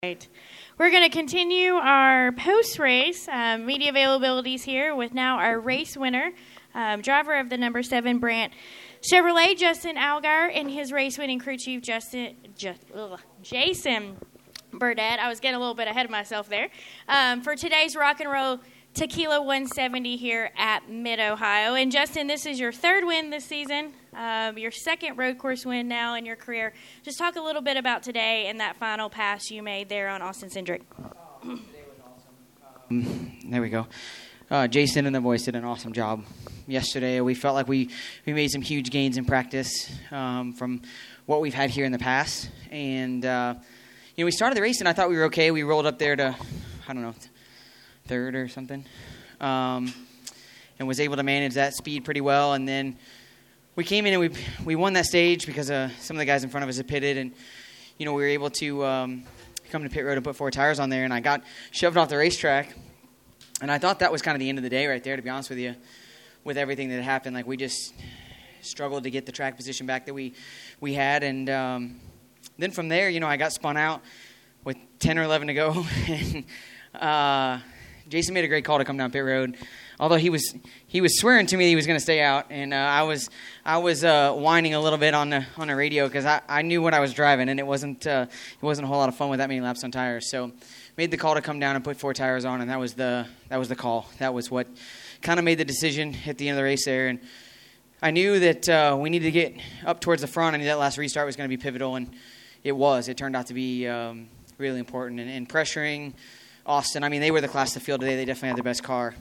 Right. We're going to continue our post-race media availabilities here with now our race winner, driver of the number 7 Brandt Chevrolet, Justin Allgaier, and his race-winning crew chief, Jason Burdett. I was getting a little bit ahead of myself there. For today's Rock and Roll Tequila 170 here at Mid-Ohio. And Justin, this is your 3rd win this season, your 2nd road course win now in your career. Just talk a little bit about today and that final pass you made there on Austin Cindric. Today was awesome. There we go. Jason and the boys did an awesome job yesterday. We felt like we made some huge gains in practice from what we've had here in the past. And, we started the race, and I thought we were okay. We rolled up there to, 3rd or something, and was able to manage that speed pretty well. And then we came in and we won that stage because some of the guys in front of us had pitted, and we were able to come to pit road and put 4 tires on there. And I got shoved off the racetrack, and I thought that was kind of the end of the day right there, to be honest with you, with everything that happened. Like, we just struggled to get the track position back that we had, and then from there, I got spun out with 10 or 11 to go, and Jason made a great call to come down pit road. Although he was swearing to me that he was going to stay out, and I was whining a little bit on the radio because I knew what I was driving, and it wasn't a whole lot of fun with that many laps on tires. So made the call to come down and put 4 tires on, and that was the call. That was what kind of made the decision at the end of the race there. And I knew that we needed to get up towards the front. I knew that last restart was going to be pivotal, and it was. It turned out to be really important, and pressuring Austin. I mean, they were the class of the field today. They definitely had the best car.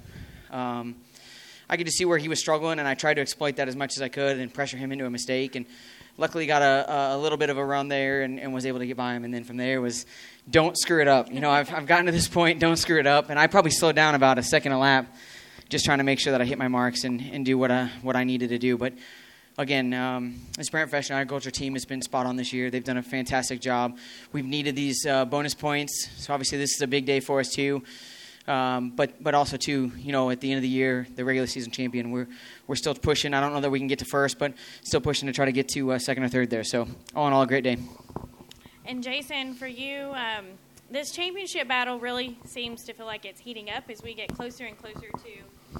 I could just see where he was struggling, and I tried to exploit that as much as I could and pressure him into a mistake. And luckily got a little bit of a run there and was able to get by him. And then from there was don't screw it up. I've gotten to this point, don't screw it up. And I probably slowed down about a second a lap just trying to make sure that I hit my marks and do what I needed to do. But again, this Brandt Professional Agriculture team has been spot on this year. They've done a fantastic job. We've needed these bonus points, so obviously this is a big day for us too. But also too, at the end of the year, the regular season champion, we're still pushing. I don't know that we can get to first, but still pushing to try to get to 2nd or 3rd there. So all in all, a great day. And Jason, for you, this championship battle really seems to feel like it's heating up as we get closer and closer to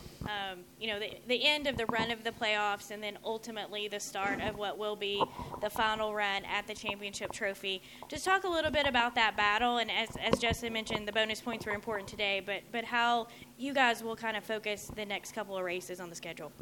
the end of the run of the playoffs, and then ultimately the start of what will be the final run at the championship trophy. Just talk a little bit about that battle, and as Justin mentioned, the bonus points were important today, but how you guys will kind of focus the next couple of races on the schedule.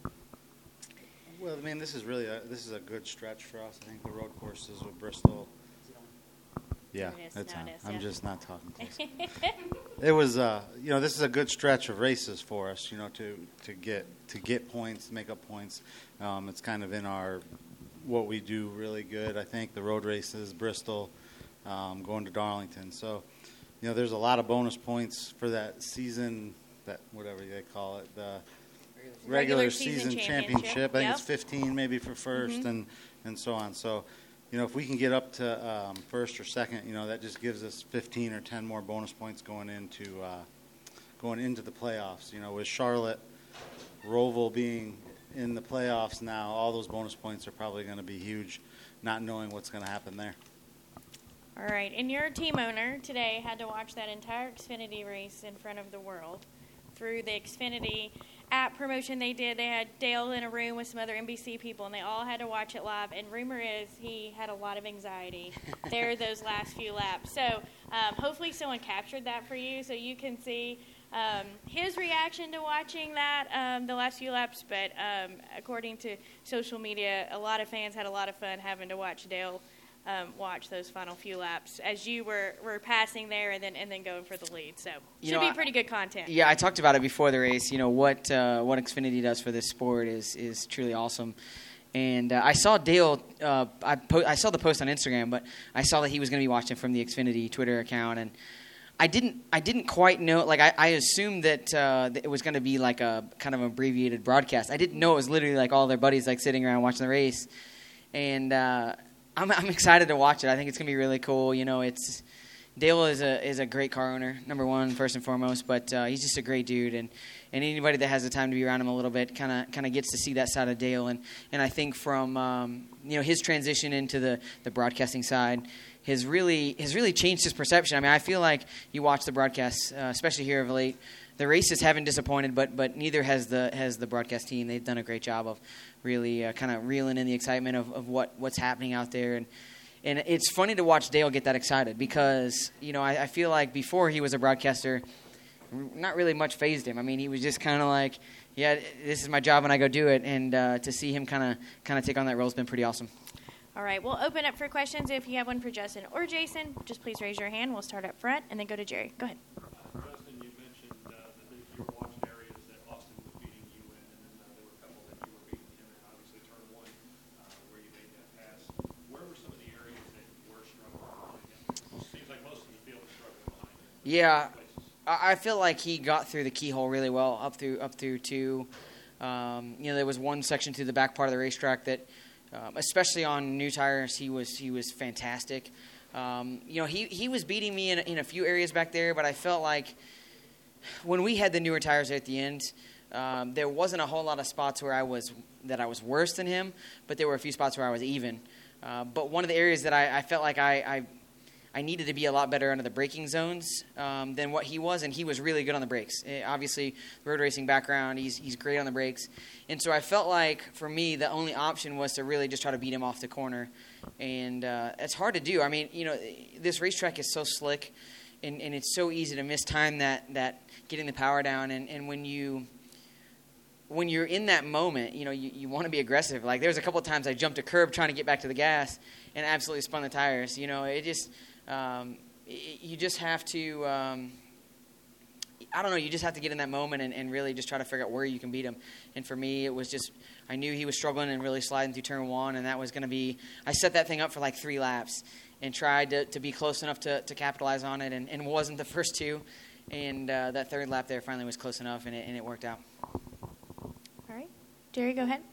Well, I mean, this is a good stretch for us. I think the road courses with Bristol. Yeah, it's on. I'm just not talking close. It was, this is a good stretch of races for us, to get points, to make up points. It's kind of in what we do really good. I think the road races, Bristol, going to Darlington. So, there's a lot of bonus points for that season, that whatever they call it, the regular season championship. I think it's 15 maybe for first, and so on. So, if we can get up to first or second, that just gives us 15 or 10 more bonus points going into the playoffs. With Charlotte, Roval being in the playoffs now, all those bonus points are probably going to be huge, not knowing what's going to happen there. All right, and your team owner today had to watch that entire Xfinity race in front of the world through the Xfinity app promotion they did. They had Dale in a room with some other NBC people, and they all had to watch it live. And rumor is he had a lot of anxiety there those last few laps. So hopefully someone captured that for you so you can see his reaction to watching that the last few laps. But according to social media, a lot of fans had a lot of fun having to watch Dale watch those final few laps as you were passing there and then going for the lead. So should be pretty good content. Yeah, I talked about it before the race. What Xfinity does for this sport is truly awesome. And I saw Dale. I saw the post on Instagram, but I saw that he was going to be watching from the Xfinity Twitter account, and I didn't quite know. Like I assumed that it was going to be like a kind of abbreviated broadcast. I didn't know it was literally like all their buddies like sitting around watching the race, and I'm excited to watch it. I think it's going to be really cool. It's Dale is a great car owner, number one, first and foremost. But he's just a great dude, and anybody that has the time to be around him a little bit kind of gets to see that side of Dale. And I think from his transition into the broadcasting side has really changed his perception. I mean, I feel like you watch the broadcasts, especially here of late. The races haven't disappointed, but neither has the broadcast team. They've done a great job of really kind of reeling in the excitement of what's happening out there. And it's funny to watch Dale get that excited because, I feel like before he was a broadcaster, not really much fazed him. I mean, he was just kind of like, yeah, this is my job and I go do it. And to see him kind of take on that role has been pretty awesome. All right, we'll open up for questions. If you have one for Justin or Jason, just please raise your hand. We'll start up front and then go to Jerry. Go ahead. Justin, you mentioned that you were watching areas that Austin was beating you in, and then there were a couple that you were beating him in, obviously turn one where you made that pass. Where were some of the areas that you were struggling behind him? It seems like most of the field is struggling behind him. Yeah, I feel like he got through the keyhole really well up through two. There was one section through the back part of the racetrack that, especially on new tires, he was fantastic. He was beating me in a few areas back there, but I felt like when we had the newer tires at the end, there wasn't a whole lot of spots where I was worse than him, but there were a few spots where I was even. But one of the areas that I felt like I needed to be a lot better under the braking zones than what he was, and he was really good on the brakes. Obviously, road racing background, he's great on the brakes. And so I felt like, for me, the only option was to really just try to beat him off the corner. And it's hard to do. I mean, this racetrack is so slick, and it's so easy to mistime that getting the power down. And when you're in that moment, you want to be aggressive. Like, there was a couple of times I jumped a curb trying to get back to the gas and absolutely spun the tires. It just you just have to I don't know, you just have to get in that moment and really just try to figure out where you can beat him. And for me, it was just, I knew he was struggling and really sliding through turn one, and that was going to be, I set that thing up for like 3 laps and tried to be close enough to capitalize on it, and wasn't the first 2. And that 3rd lap there finally was close enough, and it worked out. All right. Jerry, go ahead.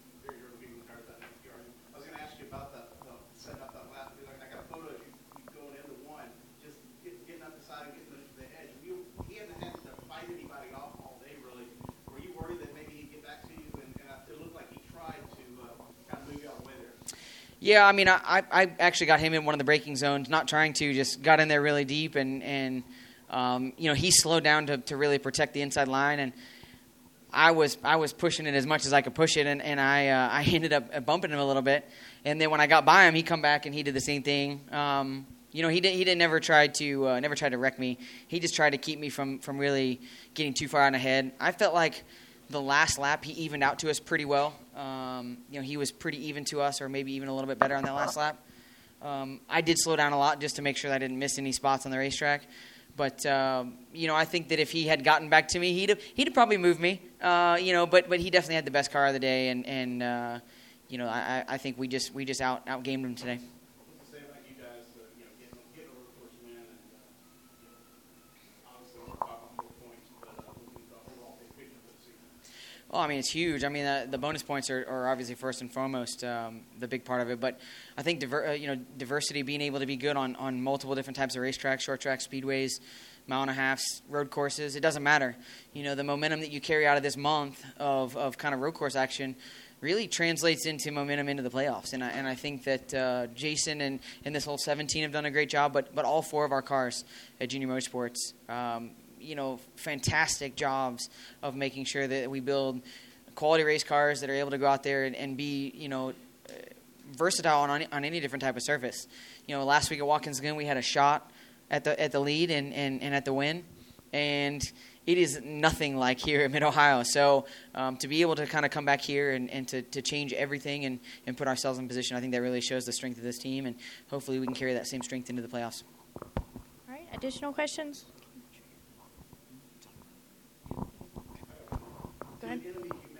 I was going to ask you about the setting up that lap. I got a photo of you going into one, just getting up the side and getting to the edge. He hasn't had to fight anybody off all day, really. Were you worried that maybe he'd get back to you? And it looked like he tried to kind of move you out of the way there. Yeah, I mean, I actually got him in one of the braking zones, not trying to, just got in there really deep, and he slowed down to really protect the inside line, and I was pushing it as much as I could push it, and I ended up bumping him a little bit. And then when I got by him, he come back and he did the same thing. He didn't never tried to wreck me. He just tried to keep me from really getting too far out ahead. I felt like the last lap he evened out to us pretty well. He was pretty even to us, or maybe even a little bit better on that last lap. I did slow down a lot just to make sure that I didn't miss any spots on the racetrack. But I think that if he had gotten back to me, he'd have probably moved me. But he definitely had the best car of the day, and I think we just outgamed him today. What's to say about you guys, getting a road course win, and obviously we're talking 4 points, but looking at the overall big picture for the season? Well, I mean, it's huge. I mean, the bonus points are obviously first and foremost the big part of it. But I think diversity, being able to be good on multiple different types of racetracks, short tracks, speedways, mile and a halfs, road courses, it doesn't matter. The momentum that you carry out of this month of kind of road course action really translates into momentum into the playoffs. And I think that Jason and this whole 17 have done a great job, but all 4 of our cars at Junior Motorsports, fantastic jobs of making sure that we build quality race cars that are able to go out there and be, versatile on any different type of surface. Last week at Watkins Glen, we had a shot at the lead and at the win, and it is nothing like here at Mid-Ohio. So to be able to kind of come back here and to change everything and put ourselves in position, I think that really shows the strength of this team, and hopefully we can carry that same strength into the playoffs. All right, additional questions? Go ahead.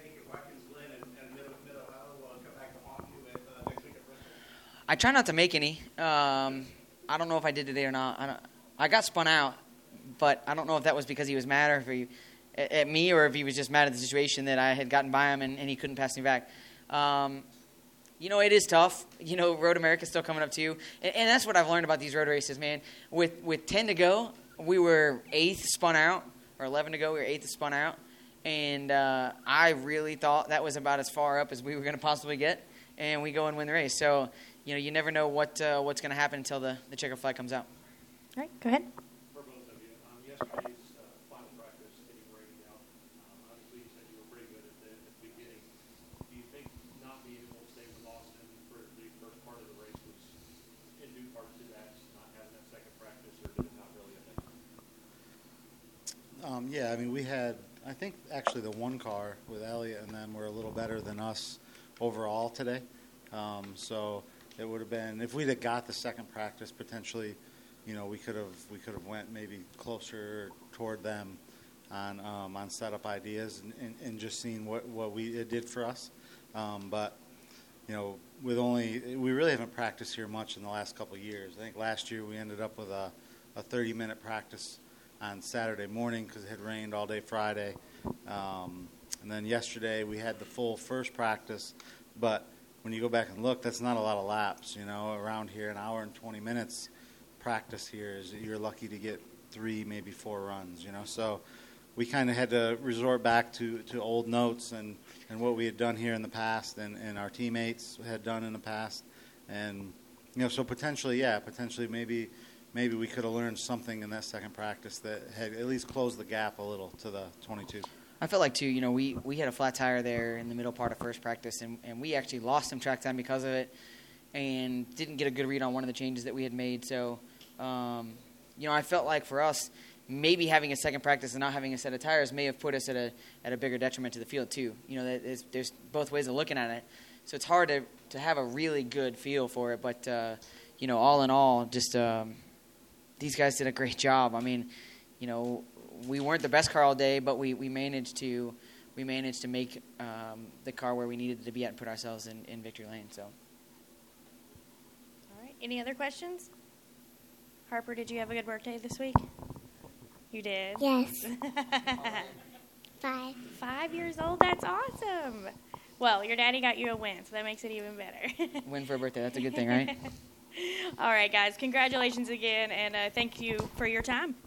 I try not to make any. I don't know if I did today or not. I got spun out, but I don't know if that was because he was mad or at me, or if he was just mad at the situation that I had gotten by him and he couldn't pass me back. It is tough. Road America's still coming up too. And that's what I've learned about these road races, man. With 10 to go, we were 8th spun out, or 11 to go, we were 8th spun out. And I really thought that was about as far up as we were going to possibly get. And we go and win the race. So, you never know what's going to happen until the checkered flag comes out. All right, go ahead. For both of you, yesterday's final practice, getting rated out, obviously you said you were pretty good at the beginning. Do you think not being able to stay with Austin for the first part of the race was in due part to that, not having that second practice, or did it not really affect you? Yeah, I mean, we had, I think, actually the one car with Elliott and them were a little better than us overall today. So it would have been, if we'd have got the second practice, potentially, we could have went maybe closer toward them on setup ideas and just seeing what it did for us. But we really haven't practiced here much in the last couple of years. I think last year we ended up with a 30-minute practice on Saturday morning because it had rained all day Friday. And then yesterday we had the full first practice. But when you go back and look, that's not a lot of laps. Around here, an hour and 20 minutes practice here is you're lucky to get 3, maybe 4 runs. So we kind of had to resort back to old notes and what we had done here in the past and our teammates had done in the past. And, so potentially maybe we could have learned something in that second practice that had at least closed the gap a little to the 22. I felt like, too, we had a flat tire there in the middle part of first practice, and we actually lost some track time because of it and didn't get a good read on one of the changes that we had made. So, I felt like for us, maybe having a second practice and not having a set of tires may have put us at a bigger detriment to the field, too. There's both ways of looking at it. So it's hard to have a really good feel for it. But, all in all, just these guys did a great job. I mean, we weren't the best car all day, but we managed to make the car where we needed it to be at and put ourselves in victory lane. So, all right. Any other questions? Harper, did you have a good work day this week? You did? Yes. 5. 5 years old? That's awesome. Well, your daddy got you a win, so that makes it even better. Win for a birthday. That's a good thing, right? All right, guys. Congratulations again, and thank you for your time.